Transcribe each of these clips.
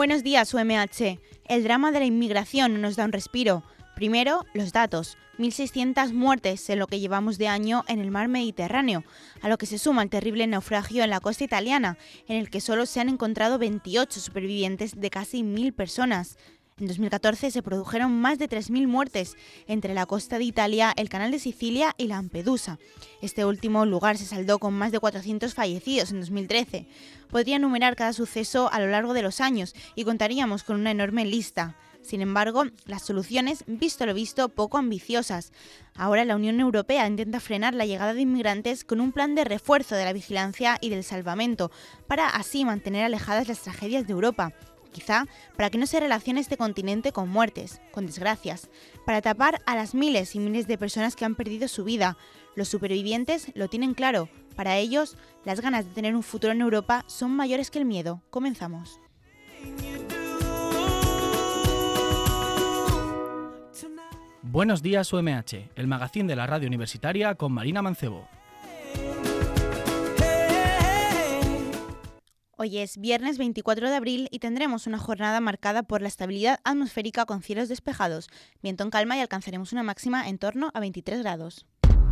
Buenos días, UMH. El drama de la inmigración no nos da un respiro. Primero, los datos. 1.600 muertes en lo que llevamos de año en el mar Mediterráneo, a lo que se suma el terrible naufragio en la costa italiana, en el que solo se han encontrado 28 supervivientes de casi 1.000 personas. En 2014 se produjeron más de 3.000 muertes entre la costa de Italia, el canal de Sicilia y Lampedusa. Este último lugar se saldó con más de 400 fallecidos en 2013. Podría enumerar cada suceso a lo largo de los años y contaríamos con una enorme lista. Sin embargo, las soluciones, visto lo visto, poco ambiciosas. Ahora la Unión Europea intenta frenar la llegada de inmigrantes con un plan de refuerzo de la vigilancia y del salvamento, para así mantener alejadas las tragedias de Europa. Quizá para que no se relacione este continente con muertes, con desgracias, para tapar a las miles y miles de personas que han perdido su vida. Los supervivientes lo tienen claro. Para ellos, las ganas de tener un futuro en Europa son mayores que el miedo. Comenzamos. Buenos días UMH, el magazín de la radio universitaria con Marina Mancebo. Hoy es viernes 24 de abril y tendremos una jornada marcada por la estabilidad atmosférica con cielos despejados, viento en calma y alcanzaremos una máxima en torno a 23 grados.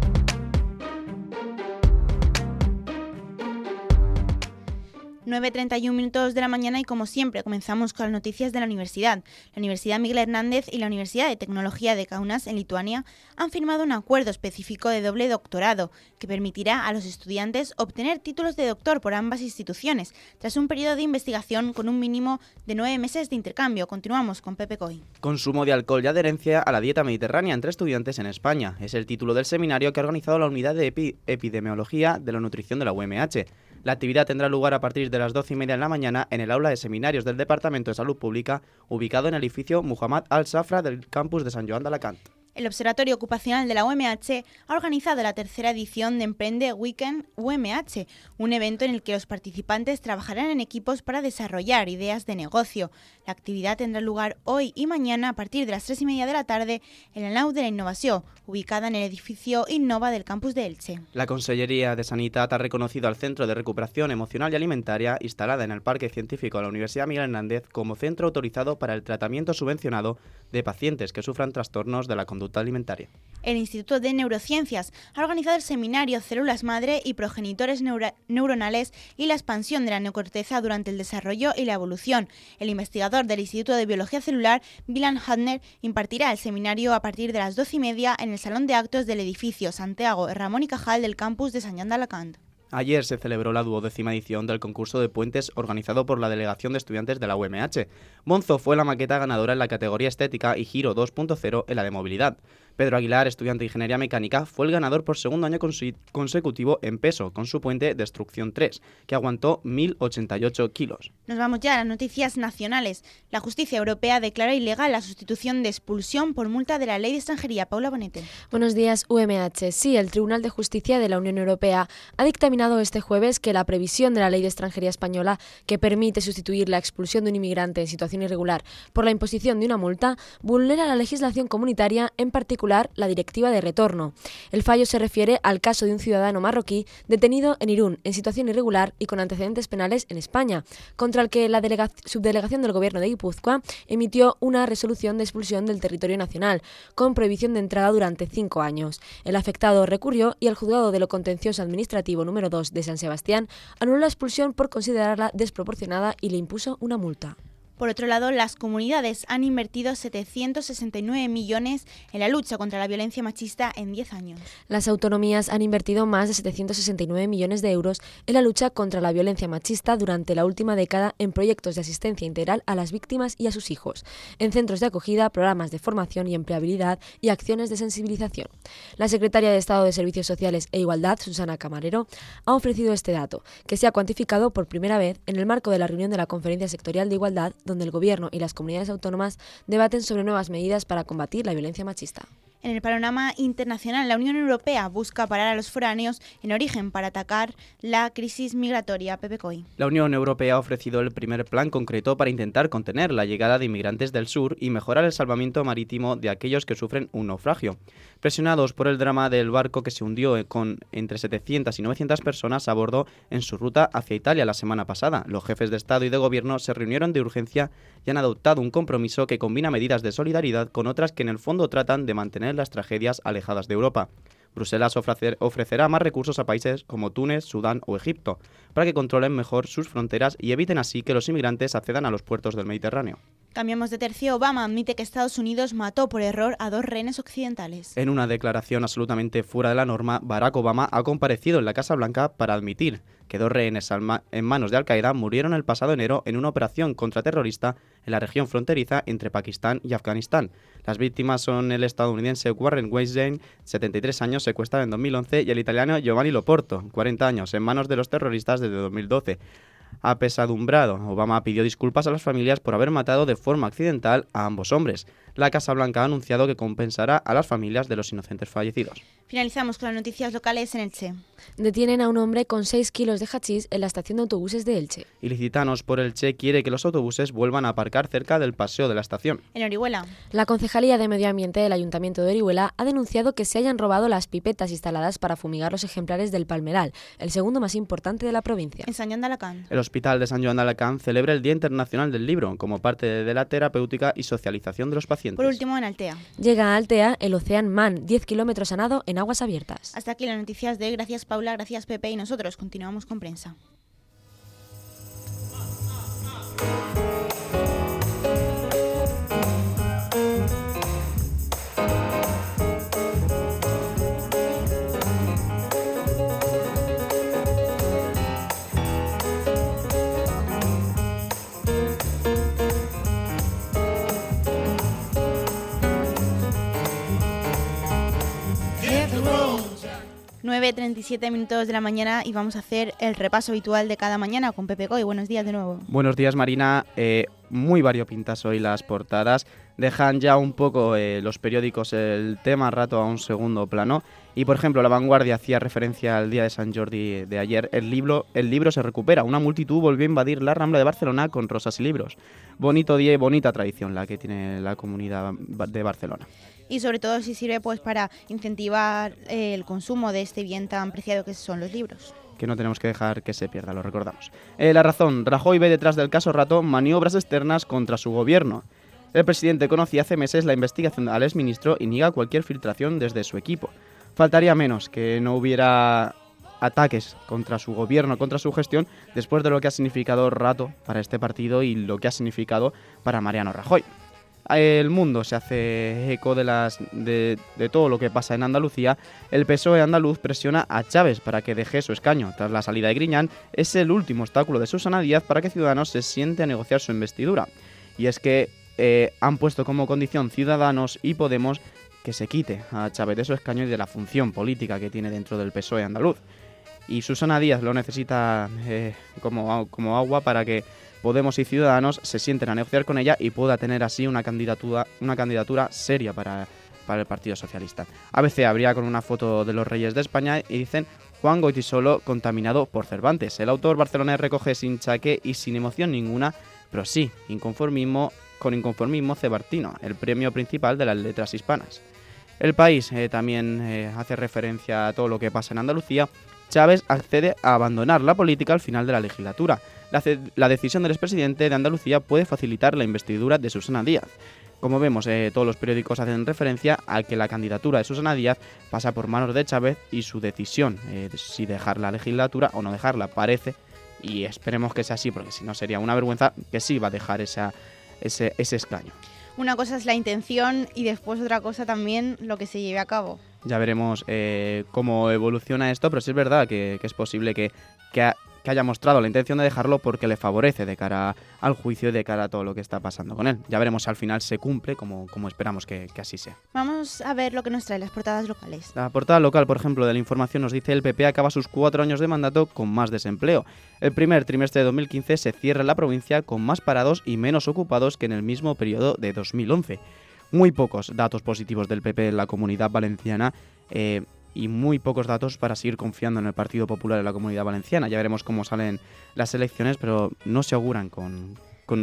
...9:31 de la mañana y como siempre comenzamos con las noticias de la universidad. La Universidad Miguel Hernández y la Universidad de Tecnología de Kaunas en Lituania han firmado un acuerdo específico de doble doctorado que permitirá a los estudiantes obtener títulos de doctor por ambas instituciones tras un periodo de investigación con un mínimo de 9 meses de intercambio. Continuamos con Pepe Coy. Consumo de alcohol y adherencia a la dieta mediterránea entre estudiantes en España. Es el título del seminario que ha organizado la Unidad de Epidemiología de la Nutrición de la UMH. La actividad tendrá lugar a partir de las 12:30 de la mañana en el aula de seminarios del Departamento de Salud Pública, ubicado en el edificio Muhammad Al-Safra del campus de Sant Joan d'Alacant. El Observatorio Ocupacional de la UMH ha organizado la tercera edición de Emprende Weekend UMH, un evento en el que los participantes trabajarán en equipos para desarrollar ideas de negocio. La actividad tendrá lugar hoy y mañana a partir de las 3:30 de la tarde en la nau de la Innovación, ubicada en el edificio Innova del campus de Elche. La Consellería de Sanitat ha reconocido al Centro de Recuperación Emocional y Alimentaria, instalada en el Parque Científico de la Universidad Miguel Hernández, como centro autorizado para el tratamiento subvencionado de pacientes que sufran trastornos de la conducta alimentaria. El Instituto de Neurociencias ha organizado el seminario Células Madre y Progenitores Neuronales y la expansión de la neocorteza durante el desarrollo y la evolución. El investigador del Instituto de Biología Celular, Milan Hadner, impartirá el seminario a partir de las 12:30 en el Salón de Actos del edificio Santiago Ramón y Cajal del campus de Sant Joan d'Alacant. Ayer se celebró la 12ª edición del concurso de puentes organizado por la Delegación de Estudiantes de la UMH. Monzo fue la maqueta ganadora en la categoría estética y Giro 2.0 en la de movilidad. Pedro Aguilar, estudiante de Ingeniería Mecánica, fue el ganador por segundo año consecutivo en peso, con su puente Destrucción 3, que aguantó 1.088 kilos. Nos vamos ya a las noticias nacionales. La justicia europea declara ilegal la sustitución de expulsión por multa de la ley de extranjería. Paula Bonete. Buenos días, UMH. Sí, el Tribunal de Justicia de la Unión Europea ha dictaminado este jueves que la previsión de la ley de extranjería española, que permite sustituir la expulsión de un inmigrante en situación irregular por la imposición de una multa, vulnera la legislación comunitaria, en particular la Directiva de Retorno. El fallo se refiere al caso de un ciudadano marroquí detenido en Irún en situación irregular y con antecedentes penales en España, contra el que la subdelegación del Gobierno de Guipúzcoa emitió una resolución de expulsión del territorio nacional, con prohibición de entrada durante 5 años. El afectado recurrió y el Juzgado de lo Contencioso Administrativo número 2 de San Sebastián anuló la expulsión por considerarla desproporcionada y le impuso una multa. Por otro lado, las comunidades han invertido 769 millones en la lucha contra la violencia machista en 10 años. Las autonomías han invertido más de 769 millones de euros en la lucha contra la violencia machista durante la última década en proyectos de asistencia integral a las víctimas y a sus hijos, en centros de acogida, programas de formación y empleabilidad y acciones de sensibilización. La secretaria de Estado de Servicios Sociales e Igualdad, Susana Camarero, ha ofrecido este dato, que se ha cuantificado por primera vez en el marco de la reunión de la Conferencia Sectorial de Igualdad, donde el Gobierno y las comunidades autónomas debaten sobre nuevas medidas para combatir la violencia machista. En el panorama internacional, la Unión Europea busca parar a los foráneos en origen para atacar la crisis migratoria. Pepe Coy. La Unión Europea ha ofrecido el primer plan concreto para intentar contener la llegada de inmigrantes del sur y mejorar el salvamento marítimo de aquellos que sufren un naufragio. Presionados por el drama del barco que se hundió con entre 700 y 900 personas a bordo en su ruta hacia Italia la semana pasada, los jefes de Estado y de Gobierno se reunieron de urgencia y han adoptado un compromiso que combina medidas de solidaridad con otras que en el fondo tratan de mantener las tragedias alejadas de Europa. Bruselas ofrecerá más recursos a países como Túnez, Sudán o Egipto, para que controlen mejor sus fronteras y eviten así que los inmigrantes accedan a los puertos del Mediterráneo. Cambiamos de tercio. Obama admite que Estados Unidos mató por error a 2 rehenes occidentales. En una declaración absolutamente fuera de la norma, Barack Obama ha comparecido en la Casa Blanca para admitir que 2 rehenes en manos de Al-Qaeda murieron el pasado enero en una operación contraterrorista en la región fronteriza entre Pakistán y Afganistán. Las víctimas son el estadounidense Warren Weinstein, 73 años, secuestrado en 2011, y el italiano Giovanni Loporto, 40 años, en manos de los terroristas desde 2012. Apesadumbrado, Obama pidió disculpas a las familias por haber matado de forma accidental a ambos hombres. La Casa Blanca ha anunciado que compensará a las familias de los inocentes fallecidos. Finalizamos con las noticias locales en Elche. Detienen a un hombre con 6 kilos de hachís en la estación de autobuses de Elche. Ilicitanos por Elche quiere que los autobuses vuelvan a aparcar cerca del paseo de la estación. En Orihuela. La Concejalía de Medio Ambiente del Ayuntamiento de Orihuela ha denunciado que se hayan robado las pipetas instaladas para fumigar los ejemplares del palmeral, el segundo más importante de la provincia. En San Joan de Alacant. El Hospital de San Joan de Alacant celebra el Día Internacional del Libro como parte de la terapéutica y socialización de los pacientes. Por último, en Altea. Llega a Altea el Ocean Man, 10 kilómetros a nado en aguas abiertas. Hasta aquí las noticias de hoy. Gracias Paula, gracias Pepe y nosotros continuamos con prensa. Nueve 37 minutos de la mañana y vamos a hacer el repaso habitual de cada mañana con Pepe Coy. Buenos días de nuevo. Buenos días, Marina. Muy variopintas hoy las portadas. Dejan ya un poco los periódicos el tema rato a un segundo plano. Y, por ejemplo, La Vanguardia hacía referencia al Día de Sant Jordi de ayer. El libro se recupera. Una multitud volvió a invadir la Rambla de Barcelona con rosas y libros. Bonito día y bonita tradición la que tiene la comunidad de Barcelona. Y sobre todo si sirve pues para incentivar el consumo de este bien tan preciado que son los libros. Que no tenemos que dejar que se pierda, lo recordamos. La Razón. Rajoy ve detrás del caso Rato maniobras externas contra su gobierno. El presidente conocía hace meses la investigación al exministro y niega cualquier filtración desde su equipo. Faltaría menos que no hubiera ataques contra su gobierno, contra su gestión, después de lo que ha significado Rato para este partido y lo que ha significado para Mariano Rajoy. El Mundo se hace eco de todo lo que pasa en Andalucía. El PSOE andaluz presiona a Chaves para que deje su escaño. Tras la salida de Griñán, es el último obstáculo de Susana Díaz para que Ciudadanos se siente a negociar su investidura. Y es que han puesto como condición Ciudadanos y Podemos que se quite a Chaves de su escaño y de la función política que tiene dentro del PSOE andaluz. Y Susana Díaz lo necesita como agua para que Podemos y Ciudadanos se sienten a negociar con ella y pueda tener así una candidatura seria para el Partido Socialista. ABC abría con una foto de los Reyes de España y dicen: Juan Goytisolo contaminado por Cervantes. El autor barcelonés recoge sin chaque y sin emoción ninguna, pero sí con inconformismo cebartino, el premio principal de las letras hispanas. El País también hace referencia a todo lo que pasa en Andalucía. Chaves accede a abandonar la política al final de la legislatura. La decisión del expresidente de Andalucía puede facilitar la investidura de Susana Díaz. Como vemos, todos los periódicos hacen referencia a que la candidatura de Susana Díaz pasa por manos de Chaves y su decisión, si dejar la legislatura o no dejarla, parece, y esperemos que sea así, porque si no sería una vergüenza, que sí va a dejar ese escaño. Una cosa es la intención y después otra cosa también lo que se lleve a cabo. Ya veremos cómo evoluciona esto, pero sí es verdad que es posible que haya mostrado la intención de dejarlo porque le favorece de cara al juicio y de cara a todo lo que está pasando con él. Ya veremos si al final se cumple como esperamos que así sea. Vamos a ver lo que nos trae las portadas locales. La portada local, por ejemplo, de La Información nos dice: el PP acaba sus 4 años de mandato con más desempleo. El primer trimestre de 2015 se cierra en la provincia con más parados y menos ocupados que en el mismo periodo de 2011. Muy pocos datos positivos del PP en la Comunidad Valenciana y muy pocos datos para seguir confiando en el Partido Popular en la Comunidad Valenciana. Ya veremos cómo salen las elecciones, pero no se auguran con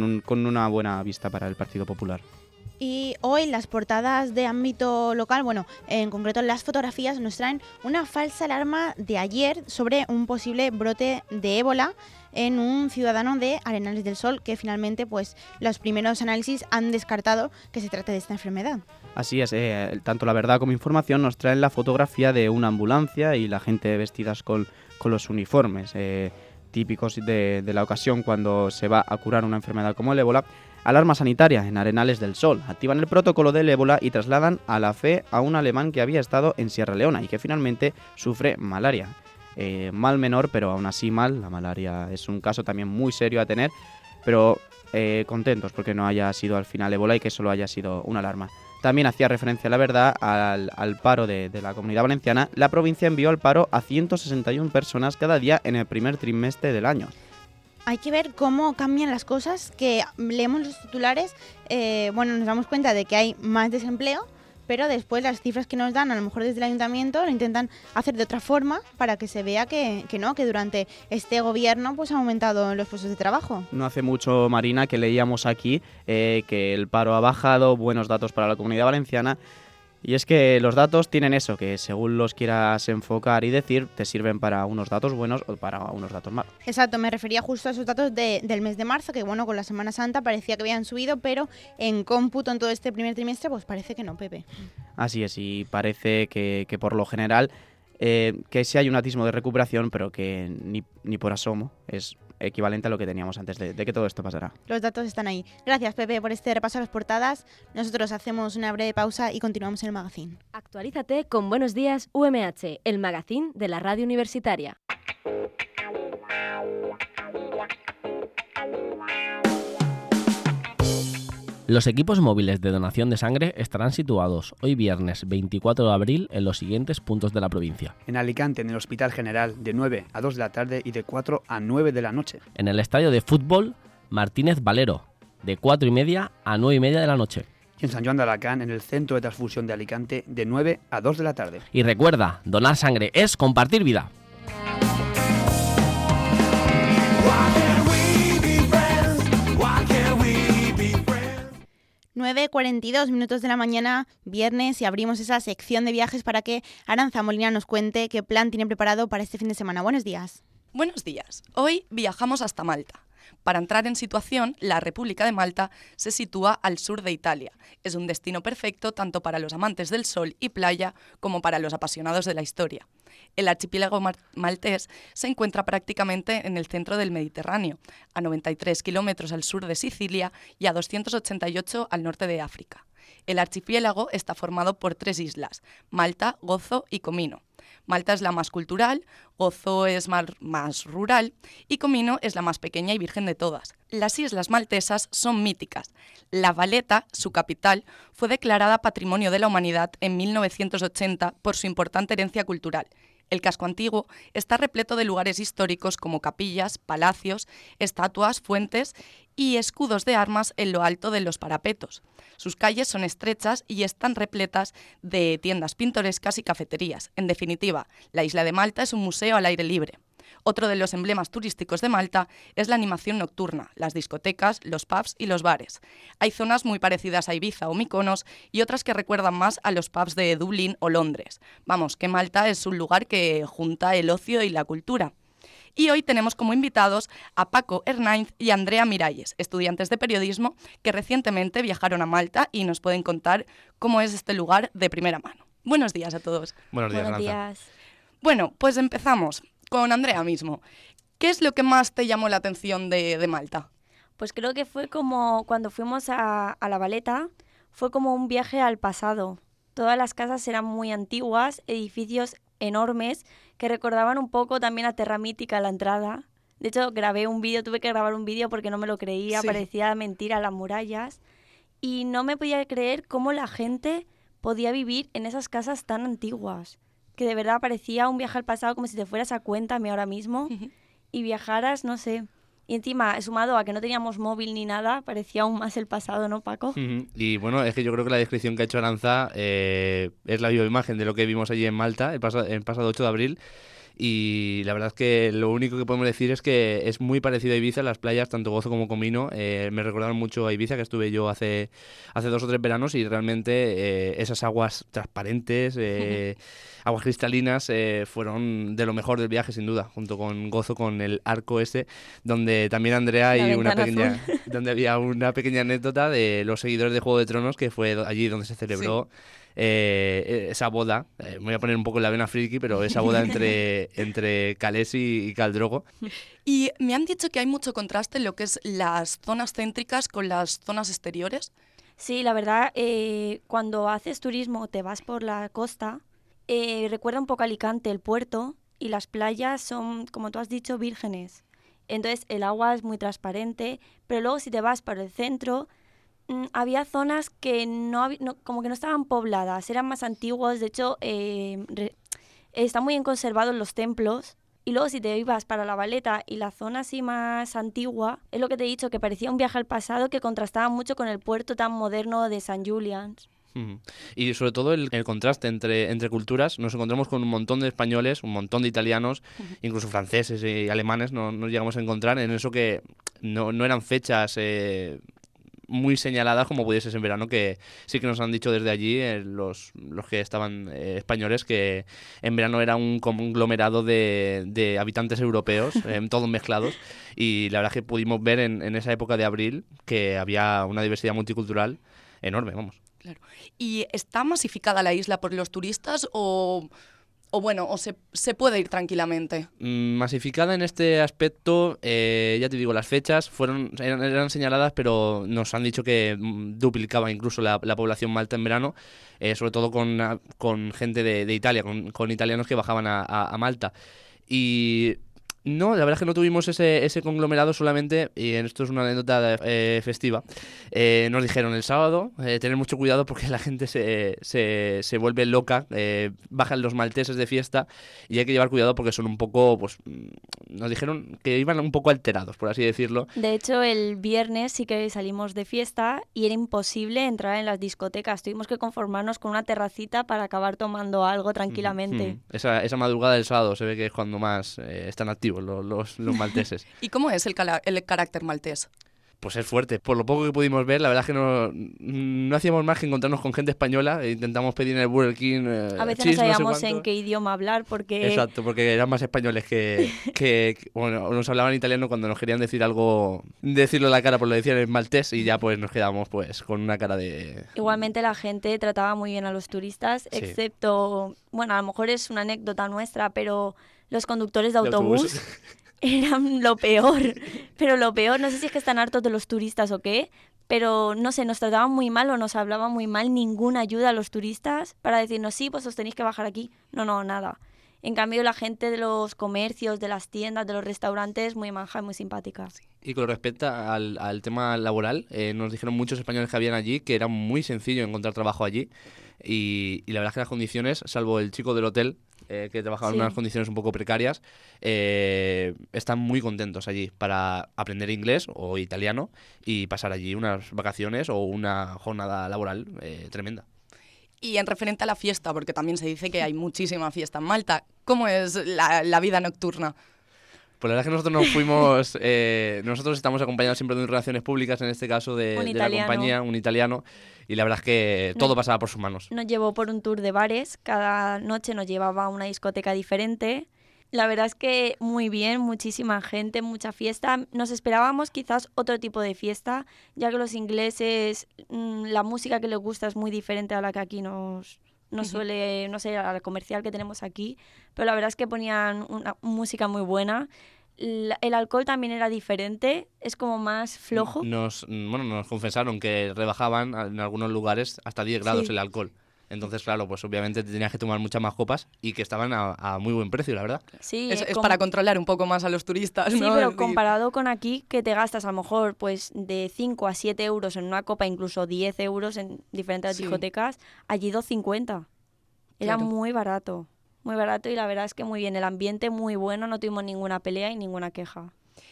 una buena vista para el Partido Popular. Y hoy las portadas de ámbito local, bueno, en concreto las fotografías, nos traen una falsa alarma de ayer sobre un posible brote de ébola en un ciudadano de Arenales del Sol, que finalmente pues los primeros análisis han descartado que se trate de esta enfermedad. Así es, tanto La Verdad como Información nos traen la fotografía de una ambulancia y la gente vestidas con los uniformes típicos de la ocasión cuando se va a curar una enfermedad como el ébola. Alarma sanitaria en Arenales del Sol. Activan el protocolo del ébola y trasladan a la fe a un alemán que había estado en Sierra Leona y que finalmente sufre malaria. Mal menor, pero aún así mal. La malaria es un caso también muy serio a tener, pero contentos porque no haya sido al final ébola y que solo haya sido una alarma. También hacía referencia, La Verdad, al paro de la Comunidad Valenciana. La provincia envió al paro a 161 personas cada día en el primer trimestre del año. Hay que ver cómo cambian las cosas, que leemos los titulares, nos damos cuenta de que hay más desempleo, pero después las cifras que nos dan, a lo mejor desde el ayuntamiento, lo intentan hacer de otra forma para que se vea que durante este gobierno pues ha aumentado los puestos de trabajo. No hace mucho, Marina, que leíamos aquí que el paro ha bajado, buenos datos para la Comunidad Valenciana. Y es que los datos tienen eso, que según los quieras enfocar y decir, te sirven para unos datos buenos o para unos datos malos. Exacto, me refería justo a esos datos del mes de marzo, que bueno, con la Semana Santa parecía que habían subido, pero en cómputo en todo este primer trimestre, pues parece que no, Pepe. Así es, y parece que por lo general, que sí hay un atismo de recuperación, pero que ni por asomo es equivalente a lo que teníamos antes de que todo esto pasara. Los datos están ahí. Gracias, Pepe, por este repaso a las portadas. Nosotros hacemos una breve pausa y continuamos en el magazín. Actualízate con Buenos Días UMH, el magazín de la radio universitaria. Los equipos móviles de donación de sangre estarán situados hoy viernes 24 de abril en los siguientes puntos de la provincia. En Alicante, en el Hospital General, de 9 a 2 de la tarde y de 4 a 9 de la noche. En el estadio de fútbol Martínez Valero, de 4:30 a 9:30 de la noche. Y en San Joan de Alacant, en el Centro de Transfusión de Alicante, de 9 a 2 de la tarde. Y recuerda, donar sangre es compartir vida. 9:42 de la mañana, viernes, y abrimos esa sección de viajes para que Aranza Molina nos cuente qué plan tiene preparado para este fin de semana. Buenos días. Buenos días. Hoy viajamos hasta Malta. Para entrar en situación, la República de Malta se sitúa al sur de Italia. Es un destino perfecto tanto para los amantes del sol y playa como para los apasionados de la historia. El archipiélago maltés se encuentra prácticamente en el centro del Mediterráneo, a 93 kilómetros al sur de Sicilia y a 288 al norte de África. El archipiélago está formado por 3 islas, Malta, Gozo y Comino. Malta es la más cultural, Gozo es más rural y Comino es la más pequeña y virgen de todas. Las islas maltesas son míticas. La Valeta, su capital, fue declarada Patrimonio de la Humanidad en 1980 por su importante herencia cultural. El casco antiguo está repleto de lugares históricos como capillas, palacios, estatuas, fuentes y escudos de armas en lo alto de los parapetos. Sus calles son estrechas y están repletas de tiendas pintorescas y cafeterías. En definitiva, la isla de Malta es un museo al aire libre. Otro de los emblemas turísticos de Malta es la animación nocturna, las discotecas, los pubs y los bares. Hay zonas muy parecidas a Ibiza o Mykonos y otras que recuerdan más a los pubs de Dublín o Londres. Vamos, que Malta es un lugar que junta el ocio y la cultura. Y hoy tenemos como invitados a Paco Hernández y Andrea Miralles, estudiantes de periodismo que recientemente viajaron a Malta y nos pueden contar cómo es este lugar de primera mano. Buenos días a todos. Buenos días, Buenos Aranza. días. Bueno, pues empezamos con Andrea mismo. ¿Qué es lo que más te llamó la atención de Malta? Pues creo que fue como cuando fuimos a La Valeta, fue como un viaje al pasado. Todas las casas eran muy antiguas, edificios enormes que recordaban un poco también a Terra Mítica a la entrada. De hecho, tuve que grabar un vídeo porque no me lo creía, Sí. parecía mentira las murallas. Y no me podía creer cómo la gente podía vivir en esas casas tan antiguas. Que de verdad parecía un viaje al pasado, como si te fueras a Cuéntame ahora mismo y viajaras, no sé. Y encima, sumado a que no teníamos móvil ni nada, parecía aún más el pasado, ¿no, Paco? Y bueno, es que yo creo que la descripción que ha hecho Aranza es la viva imagen de lo que vimos allí en Malta el pasado 8 de abril. Y la verdad es que lo único que podemos decir es que es muy parecido a Ibiza, las playas, tanto Gozo como Comino, me recordaron mucho a Ibiza, que estuve yo hace 2 o 3 veranos, y realmente esas aguas transparentes, aguas cristalinas, fueron de lo mejor del viaje, sin duda, junto con Gozo, con el arco este, donde también Andrea donde había una pequeña anécdota de los seguidores de Juego de Tronos, que fue allí donde se celebró esa boda. Me voy a poner un poco en la vena friki, pero esa boda entre Khaleesi y Khal Drogo. Y me han dicho que hay mucho contraste en lo que es las zonas céntricas con las zonas exteriores. Sí, la verdad, cuando haces turismo, te vas por la costa, recuerda un poco a Alicante, el puerto, y las playas son, como tú has dicho, vírgenes. Entonces el agua es muy transparente, pero luego si te vas para el centro, había zonas que como que no estaban pobladas, eran más antiguos. De hecho, están muy bien conservados los templos. Y luego si te ibas para La Valeta y la zona así más antigua, es lo que te he dicho, que parecía un viaje al pasado que contrastaba mucho con el puerto tan moderno de St. Julian's. Y sobre todo el contraste entre culturas. Nos encontramos con un montón de españoles, un montón de italianos, incluso franceses y alemanes nos llegamos a encontrar en eso que no eran fechas muy señaladas como pudiese ser en verano, que sí que nos han dicho desde allí los que estaban españoles, que en verano era un conglomerado de habitantes europeos, todos mezclados, y la verdad es que pudimos ver en esa época de abril que había una diversidad multicultural enorme, vamos. Claro. ¿Y está masificada la isla por los turistas o se puede ir tranquilamente? Masificada en este aspecto, ya te digo, las fechas eran señaladas, pero nos han dicho que duplicaba incluso la población malta en verano, sobre todo con gente de Italia, con italianos que bajaban a Malta. Y no, la verdad es que no tuvimos ese conglomerado solamente, y esto es una anécdota festiva. Nos dijeron el sábado, tener mucho cuidado porque la gente se vuelve loca, bajan los malteses de fiesta y hay que llevar cuidado porque son un poco, pues nos dijeron que iban un poco alterados, por así decirlo. De hecho, el viernes sí que salimos de fiesta y era imposible entrar en las discotecas. Tuvimos que conformarnos con una terracita para acabar tomando algo tranquilamente. Esa madrugada del sábado se ve que es cuando más están activos los malteses. ¿Y cómo es el carácter maltés? Pues es fuerte. Por lo poco que pudimos ver, la verdad es que no hacíamos más que encontrarnos con gente española. Intentamos pedir en el Burger King a veces no sabíamos en qué idioma hablar porque... Exacto, porque eran más españoles que bueno, nos hablaban italiano cuando nos querían decir algo, decirlo en la cara, pues lo decían en maltés y ya pues nos quedamos pues con una cara de... Igualmente la gente trataba muy bien a los turistas, excepto... Bueno, a lo mejor es una anécdota nuestra, pero los conductores de autobús eran lo peor, pero lo peor, no sé si es que están hartos de los turistas o qué, pero no sé, nos trataban muy mal o nos hablaban muy mal, ninguna ayuda a los turistas para decirnos, sí, pues os tenéis que bajar aquí. No, nada. En cambio, la gente de los comercios, de las tiendas, de los restaurantes, muy maja y muy simpática. Y con respecto al tema laboral, nos dijeron muchos españoles que habían allí que era muy sencillo encontrar trabajo allí y la verdad es que las condiciones, salvo el chico del hotel, que trabajaba en unas condiciones un poco precarias, están muy contentos allí para aprender inglés o italiano y pasar allí unas vacaciones o una jornada laboral tremenda. Y en referente a la fiesta, porque también se dice que hay muchísima fiesta en Malta, ¿cómo es la vida nocturna? Pues la verdad es que nosotros nos fuimos, nosotros estamos acompañados siempre de relaciones públicas, en este caso de la compañía, un italiano, y la verdad es que todo pasaba por sus manos. Nos llevó por un tour de bares, cada noche nos llevaba a una discoteca diferente. La verdad es que muy bien, muchísima gente, mucha fiesta. Nos esperábamos quizás otro tipo de fiesta, ya que los ingleses, la música que les gusta es muy diferente a la que aquí nos suele, no sé, a la comercial que tenemos aquí, pero la verdad es que ponían una música muy buena. El alcohol también era diferente, es como más flojo. Nos confesaron que rebajaban en algunos lugares hasta 10 grados el alcohol. Entonces, claro, pues obviamente te tenías que tomar muchas más copas y que estaban a muy buen precio, la verdad. Sí, es para controlar un poco más a los turistas, sí, ¿no? pero comparado con aquí, que te gastas a lo mejor pues de 5 a 7 euros en una copa, incluso 10 euros en diferentes discotecas, allí 2,50. Era muy barato y la verdad es que muy bien. El ambiente muy bueno, no tuvimos ninguna pelea y ninguna queja.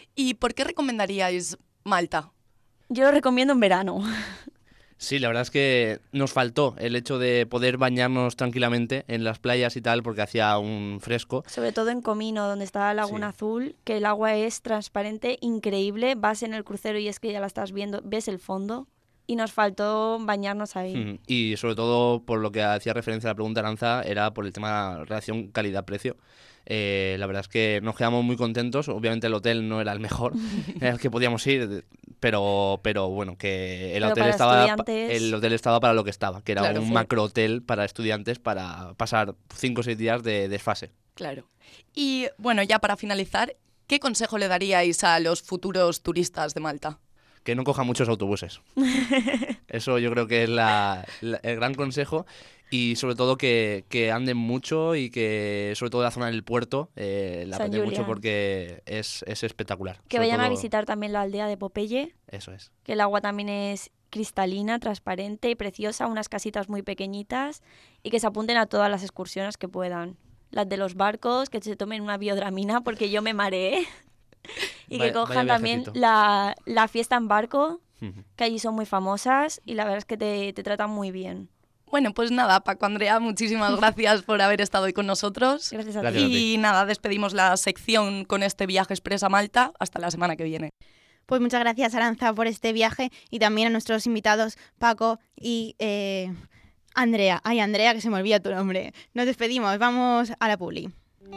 ¿Y por qué recomendaríais Malta? Yo lo recomiendo en verano. Sí, la verdad es que nos faltó el hecho de poder bañarnos tranquilamente en las playas y tal, porque hacía un fresco. Sobre todo en Comino, donde está la Laguna Azul, que el agua es transparente, increíble. Vas en el crucero y es que ya la estás viendo, ves el fondo. Y nos faltó bañarnos ahí. Y sobre todo, por lo que hacía referencia a la pregunta Aranza, era por el tema relación calidad-precio. La verdad es que nos quedamos muy contentos. Obviamente el hotel no era el mejor al que podíamos ir, pero bueno, que el hotel estaba para lo que estaba, que era un macro hotel para estudiantes para pasar 5 o 6 días de desfase. Claro. Y bueno, ya para finalizar, ¿qué consejo le daríais a los futuros turistas de Malta? Que no coja muchos autobuses. Eso yo creo que es el gran consejo. Y sobre todo que anden mucho y que sobre todo la zona del puerto la apreten mucho porque es espectacular. Que vayan a visitar también la aldea de Popeye. Eso es. Que el agua también es cristalina, transparente y preciosa, unas casitas muy pequeñitas, y que se apunten a todas las excursiones que puedan. Las de los barcos, que se tomen una biodramina porque yo me mareé. Y que cojan también la fiesta en barco, que allí son muy famosas y la verdad es que te tratan muy bien. Bueno, pues nada, Paco, Andrea, muchísimas gracias por haber estado hoy con nosotros. Gracias a ti. Y nada, despedimos la sección con este viaje express a Malta. Hasta la semana que viene. Pues muchas gracias, Aranza, por este viaje y también a nuestros invitados, Paco y Andrea. Ay, Andrea, que se me olvida tu nombre. Nos despedimos, vamos a la publi.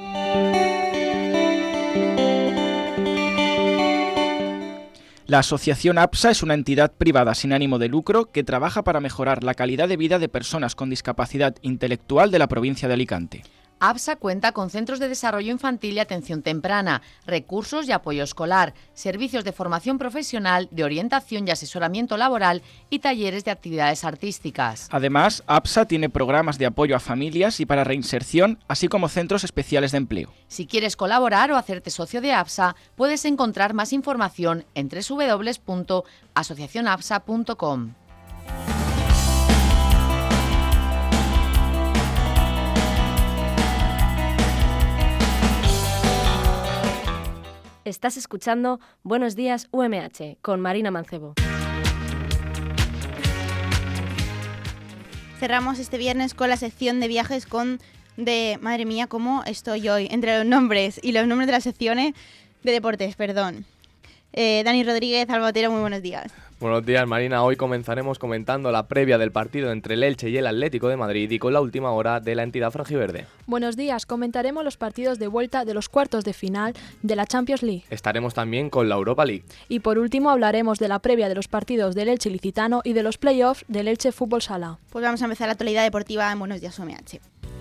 La asociación APSA es una entidad privada sin ánimo de lucro que trabaja para mejorar la calidad de vida de personas con discapacidad intelectual de la provincia de Alicante. APSA cuenta con centros de desarrollo infantil y atención temprana, recursos y apoyo escolar, servicios de formación profesional, de orientación y asesoramiento laboral y talleres de actividades artísticas. Además, APSA tiene programas de apoyo a familias y para reinserción, así como centros especiales de empleo. Si quieres colaborar o hacerte socio de APSA, puedes encontrar más información en www.asociacionapsa.com. Estás escuchando Buenos Días UMH con Marina Mancebo. Cerramos este viernes con la sección de viajes madre mía, cómo estoy hoy, entre los nombres y los nombres de las secciones de deportes, perdón. Dani Rodríguez, Alba Otero, muy buenos días. Buenos días, Marina. Hoy comenzaremos comentando la previa del partido entre el Elche y el Atlético de Madrid y con la última hora de la entidad franjiverde. Buenos días, comentaremos los partidos de vuelta de los cuartos de final de la Champions League. Estaremos también con la Europa League. Y por último hablaremos de la previa de los partidos del Elche Ilicitano y de los playoffs del Elche Fútbol Sala. Pues vamos a empezar la actualidad deportiva en Buenos Días UMH.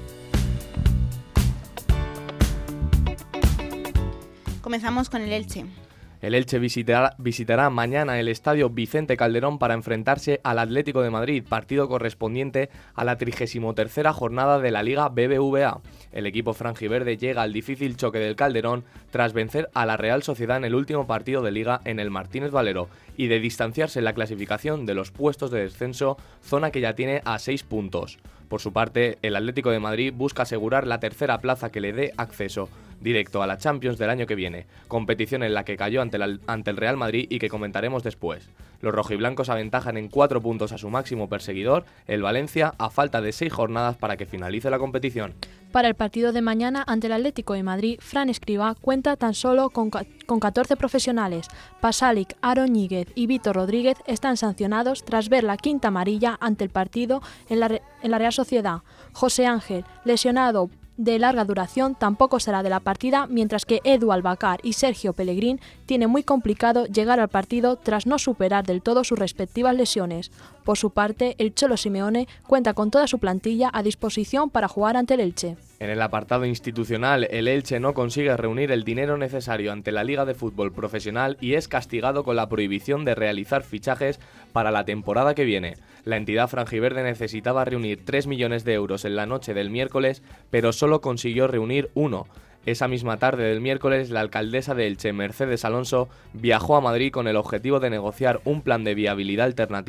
Comenzamos con el Elche. El Elche visitará mañana el estadio Vicente Calderón para enfrentarse al Atlético de Madrid, partido correspondiente a la 33ª jornada de la Liga BBVA. El equipo franjiverde llega al difícil choque del Calderón tras vencer a la Real Sociedad en el último partido de Liga en el Martínez Valero y de distanciarse en la clasificación de los puestos de descenso, zona que ya tiene a 6 puntos. Por su parte, el Atlético de Madrid busca asegurar la tercera plaza que le dé acceso directo a la Champions del año que viene, competición en la que cayó ante el Real Madrid y que comentaremos después. Los rojiblancos aventajan en 4 puntos a su máximo perseguidor, el Valencia, a falta de 6 jornadas para que finalice la competición. Para el partido de mañana ante el Atlético de Madrid, Fran Escribá cuenta tan solo con 14 profesionales. Pasalic, Aaron Ñíguez y Víctor Rodríguez están sancionados tras ver la quinta amarilla ante el partido en la Real Sociedad. José Ángel, lesionado de larga duración, tampoco será de la partida, mientras que Edu Albacar y Sergio Pellegrín tienen muy complicado llegar al partido tras no superar del todo sus respectivas lesiones. Por su parte, el Cholo Simeone cuenta con toda su plantilla a disposición para jugar ante el Elche. En el apartado institucional, el Elche no consigue reunir el dinero necesario ante la Liga de Fútbol Profesional y es castigado con la prohibición de realizar fichajes para la temporada que viene. La entidad franjiverde necesitaba reunir 3 millones de euros en la noche del miércoles, pero solo consiguió reunir 1. Esa misma tarde del miércoles, la alcaldesa de Elche, Mercedes Alonso, viajó a Madrid con el objetivo de negociar un plan de viabilidad alternativo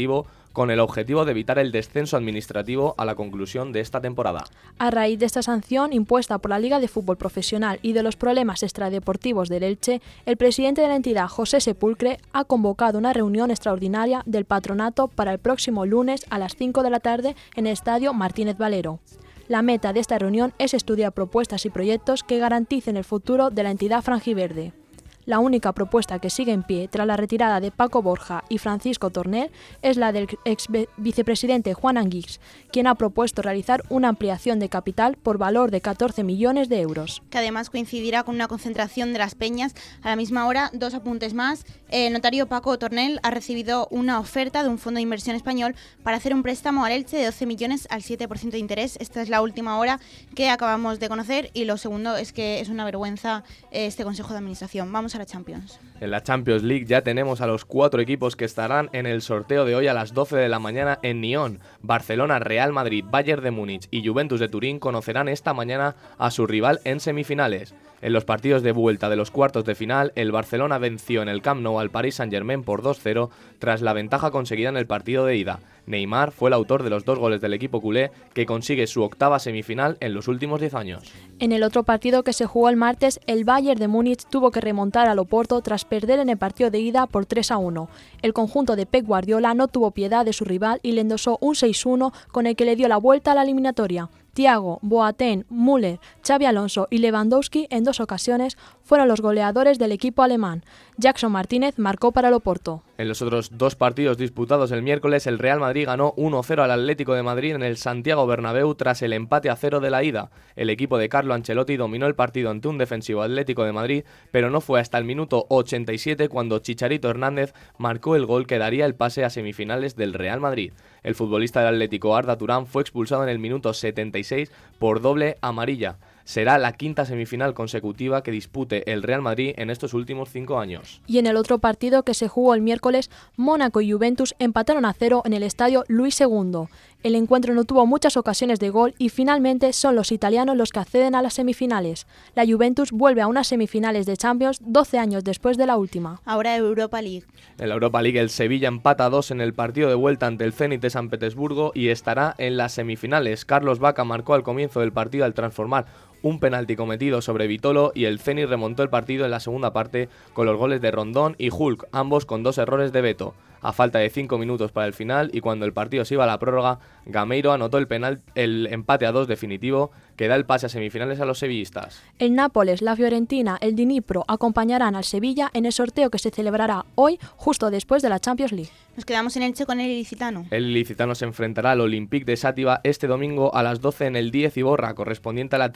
con el objetivo de evitar el descenso administrativo a la conclusión de esta temporada. A raíz de esta sanción impuesta por la Liga de Fútbol Profesional y de los problemas extradeportivos del Elche, el presidente de la entidad, José Sepulcre, ha convocado una reunión extraordinaria del patronato para el próximo lunes a las 5 de la tarde en el Estadio Martínez Valero. La meta de esta reunión es estudiar propuestas y proyectos que garanticen el futuro de la entidad franjiverde. La única propuesta que sigue en pie tras la retirada de Paco Borja y Francisco Tornel es la del ex vicepresidente Juan Anguix, quien ha propuesto realizar una ampliación de capital por valor de 14 millones de euros. Que además coincidirá con una concentración de las peñas. A la misma hora, 2 apuntes más. El notario Paco Tornel ha recibido una oferta de un fondo de inversión español para hacer un préstamo al Elche de 12 millones al 7% de interés. Esta es la última hora que acabamos de conocer y lo segundo es que es una vergüenza este Consejo de Administración. Vamos a la Champions. En la Champions League ya tenemos a los 4 equipos que estarán en el sorteo de hoy a las 12 de la mañana en Nyon. Barcelona, Real Madrid, Bayern de Múnich y Juventus de Turín conocerán esta mañana a su rival en semifinales. En los partidos de vuelta de los cuartos de final, el Barcelona venció en el Camp Nou al Paris Saint-Germain por 2-0 tras la ventaja conseguida en el partido de ida. Neymar fue el autor de los 2 goles del equipo culé, que consigue su 8ª semifinal en los últimos 10 años. En el otro partido que se jugó el martes, el Bayern de Múnich tuvo que remontar al Oporto tras perder en el partido de ida por 3-1. El conjunto de Pep Guardiola no tuvo piedad de su rival y le endosó un 6-1 con el que le dio la vuelta a la eliminatoria. Thiago, Boateng, Müller, Xabi Alonso y Lewandowski en 2 ocasiones fueron los goleadores del equipo alemán. Jackson Martínez marcó para el Oporto. En los otros 2 partidos disputados el miércoles, el Real Madrid ganó 1-0 al Atlético de Madrid en el Santiago Bernabéu tras el empate a 0 de la ida. El equipo de Carlo Ancelotti dominó el partido ante un defensivo Atlético de Madrid, pero no fue hasta el minuto 87 cuando Chicharito Hernández marcó el gol que daría el pase a semifinales del Real Madrid. El futbolista del Atlético, Arda Turán, fue expulsado en el minuto 76 por doble amarilla. Será la 5ª semifinal consecutiva que dispute el Real Madrid en estos últimos 5 años. Y en el otro partido que se jugó el miércoles, Mónaco y Juventus empataron a 0 en el estadio Luis II. El encuentro no tuvo muchas ocasiones de gol y finalmente son los italianos los que acceden a las semifinales. La Juventus vuelve a unas semifinales de Champions 12 años después de la última. Ahora Europa League. En la Europa League el Sevilla empata a 2 en el partido de vuelta ante el Zenit de San Petersburgo y estará en las semifinales. Carlos Vaca marcó al comienzo del partido al transformar un penalti cometido sobre Vitolo y el Zenit remontó el partido en la segunda parte con los goles de Rondón y Hulk, ambos con 2 errores de Beto. A falta de 5 minutos para el final y cuando el partido se iba a la prórroga, Gameiro anotó el empate a 2 definitivo que da el pase a semifinales a los sevillistas. El Nápoles, la Fiorentina, el Dnipro acompañarán al Sevilla en el sorteo que se celebrará hoy justo después de la Champions League. Nos quedamos en Elche con el ilicitano. El ilicitano se enfrentará al Olympique de Sátiva este domingo a las 12 en el 10 Iborra, correspondiente a la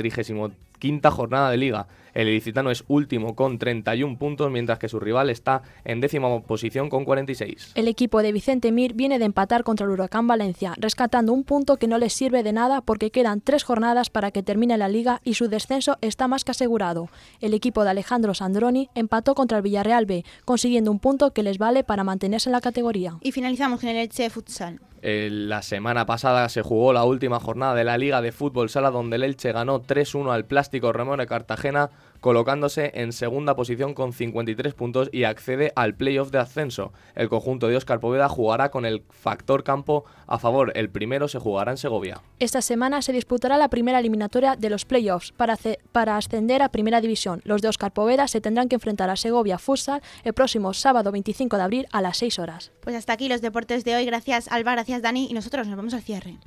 35ª jornada de Liga. El ilicitano es último con 31 puntos, mientras que su rival está en 10ª posición con 46. El equipo de Vicente Mir viene de empatar contra el Huracán Valencia, rescatando un punto que no les sirve de nada porque quedan 3 jornadas para que termine la Liga y su descenso está más que asegurado. El equipo de Alejandro Sandroni empató contra el Villarreal B, consiguiendo un punto que les vale para mantenerse en la categoría. Y finalizamos con el Elche Futsal. La semana pasada se jugó la última jornada de la Liga de Fútbol Sala, donde el Elche ganó 3-1 al Plástico Remón de Cartagena, colocándose en segunda posición con 53 puntos y accede al playoff de ascenso. El conjunto de Óscar Poveda jugará con el factor campo a favor. El primero se jugará en Segovia. Esta semana se disputará la primera eliminatoria de los playoffs para ascender a Primera División. Los de Óscar Poveda se tendrán que enfrentar a Segovia Futsal el próximo sábado 25 de abril a las 6 horas. Pues hasta aquí los deportes de hoy. Gracias Alba, gracias Dani y nosotros nos vemos al cierre.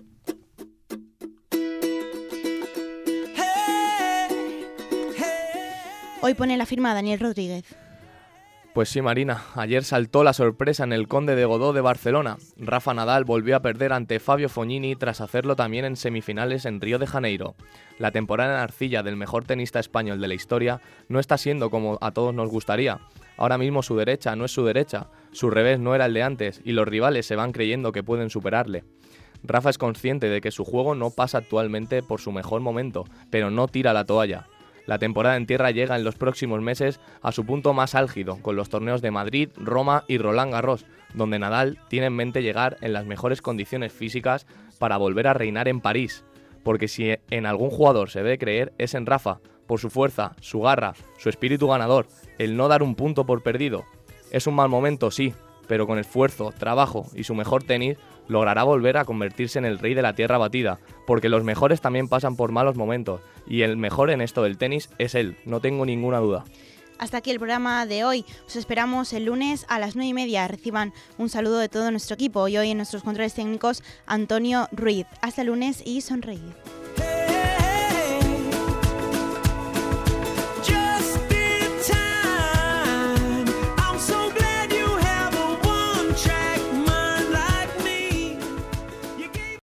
Hoy pone la firma Daniel Rodríguez. Pues sí, Marina, ayer saltó la sorpresa en el Conde de Godó de Barcelona. Rafa Nadal volvió a perder ante Fabio Fognini tras hacerlo también en semifinales en Río de Janeiro. La temporada en arcilla del mejor tenista español de la historia no está siendo como a todos nos gustaría. Ahora mismo su derecha no es su derecha, su revés no era el de antes y los rivales se van creyendo que pueden superarle. Rafa es consciente de que su juego no pasa actualmente por su mejor momento, pero no tira la toalla. La temporada en tierra llega en los próximos meses a su punto más álgido, con los torneos de Madrid, Roma y Roland Garros, donde Nadal tiene en mente llegar en las mejores condiciones físicas para volver a reinar en París. Porque si en algún jugador se debe creer es en Rafa, por su fuerza, su garra, su espíritu ganador, el no dar un punto por perdido. Es un mal momento, sí, pero con esfuerzo, trabajo y su mejor tenis, logrará volver a convertirse en el rey de la tierra batida, porque los mejores también pasan por malos momentos, y el mejor en esto del tenis es él, no tengo ninguna duda. Hasta aquí el programa de hoy. Os esperamos el lunes a las 9:30. Reciban un saludo de todo nuestro equipo y hoy en nuestros controles técnicos Antonio Ruiz. Hasta el lunes y sonreíd.